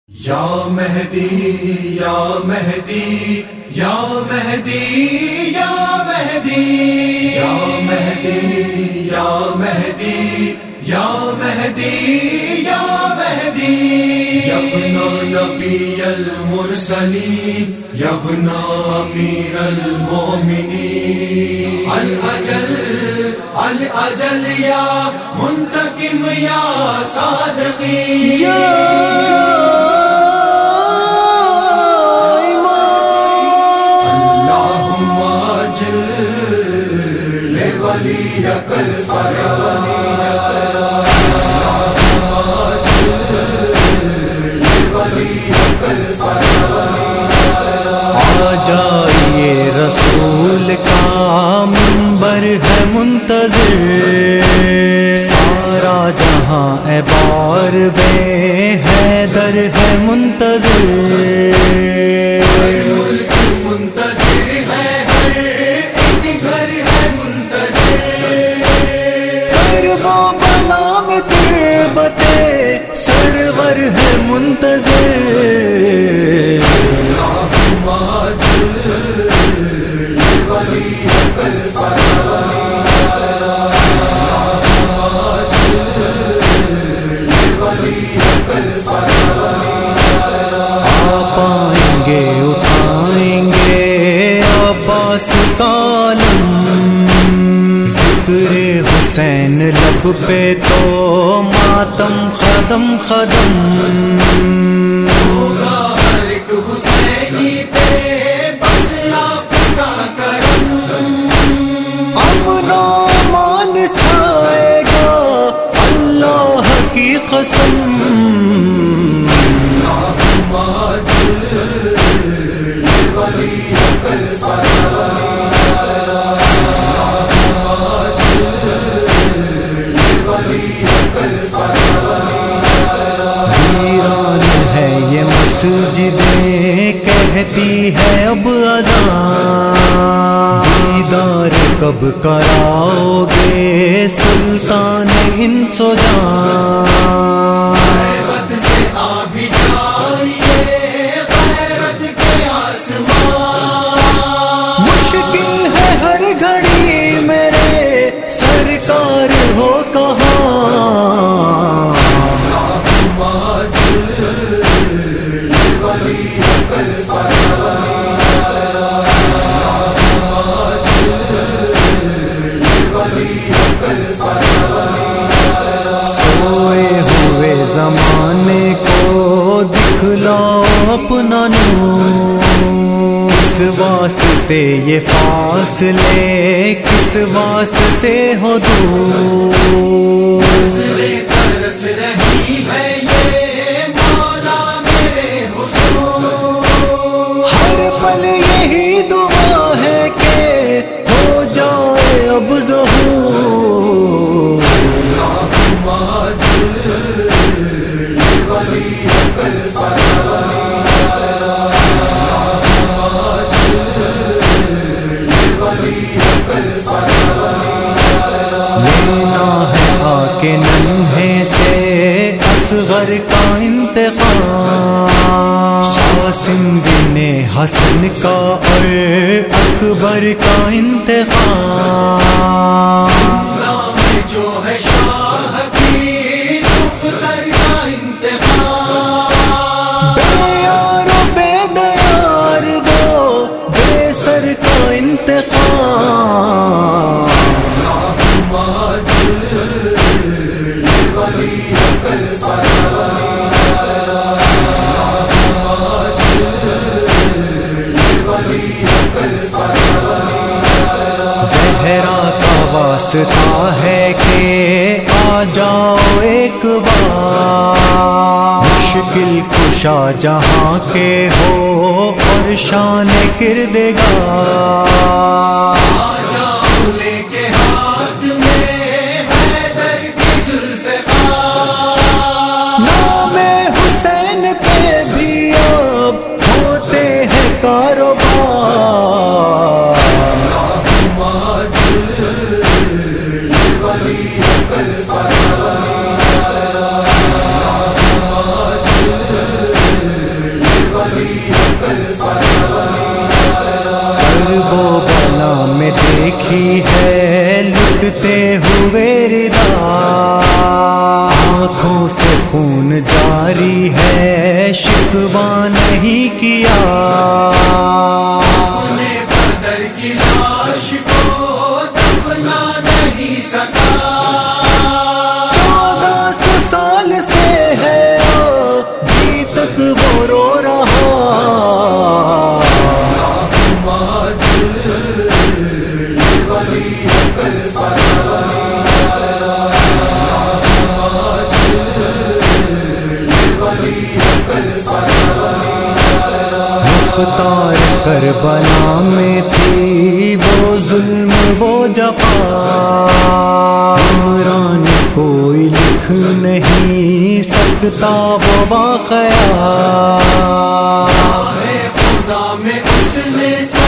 یا مہدی یا مہدی یا مہدی یا مہدی یا مہدی یا مہدی یا مہدی یا مہدی یا ابن نبی المرسلین یا ابن امیر المومنین الاجل الاجل یا منتقم یا صادقین جائیے رسول کا منبر ہے منتظر، سارا جہاں اعبار بے حیدر ہے منتظر، منتظر ہے ہر ایک گھر ہے منتظر، کرب و بلا میں تربت سرور ہے منتظر، پائیں گے اٹھائیں گے عباس کا علم، ذکر حسین لب پہ تو ماتم خدم خدم، ہوگا ہر ایک حسینی پہ بس آپ کا کرم، امن و امان چھائے گا اللہ کی قسم، ویران ہے یہ مسجدیں کہتی ہے اب اذان، دیدار کب کراؤ گے سلطان انس و جان، غیرت سے آ بھی جائیے غیرت کے آسمان، مشکل ہے ہر گھڑی میرے سرکار ہو کہاں، سوئے ہوئے زمانے کو دکھلاؤ اپنا نور، کس واسطے یہ فاصلے کس واسطے ہو دور، ترس رہی ہے یہ مولا میرے حضور، ہر پل یہی دعا ہے کہ ہو جائے اب ظہور، لینا ہے آ کے ننھے سے اصغر کا انتقام، قاسم بن حسن کا اور اکبر کا انتقام، نام جو ہے شاہ کی دختر کا انتخاب، بے یار و بے دیار وہ بے سر کا انتقام، زہرا کا واسطہ ہے کہ آ جاؤ ایک بار، مشکل کشا جہاں کے ہو اور شان کردگار، آ جاؤ لے کے ہاتھ میں حیدر کی ذوالفقار، نام حسین پہ بھی اب ہوتے ہیں کاروبار، کرب و بلا میں دیکھی ہے لٹتے ہوئے ردا، آنکھوں سے خون جاری ہے شکوہ نہیں کیا، اپنے بدر کی لاش کو دفنا نہیں سکا، 1400 سال سے ہے ابھی تک وہ رو رہا، مختار کربلا میں تھی وہ ظلم وہ جفا، عمران کوئی لکھ نہیں سکتا وہ واقعہ، خدا میں اس نے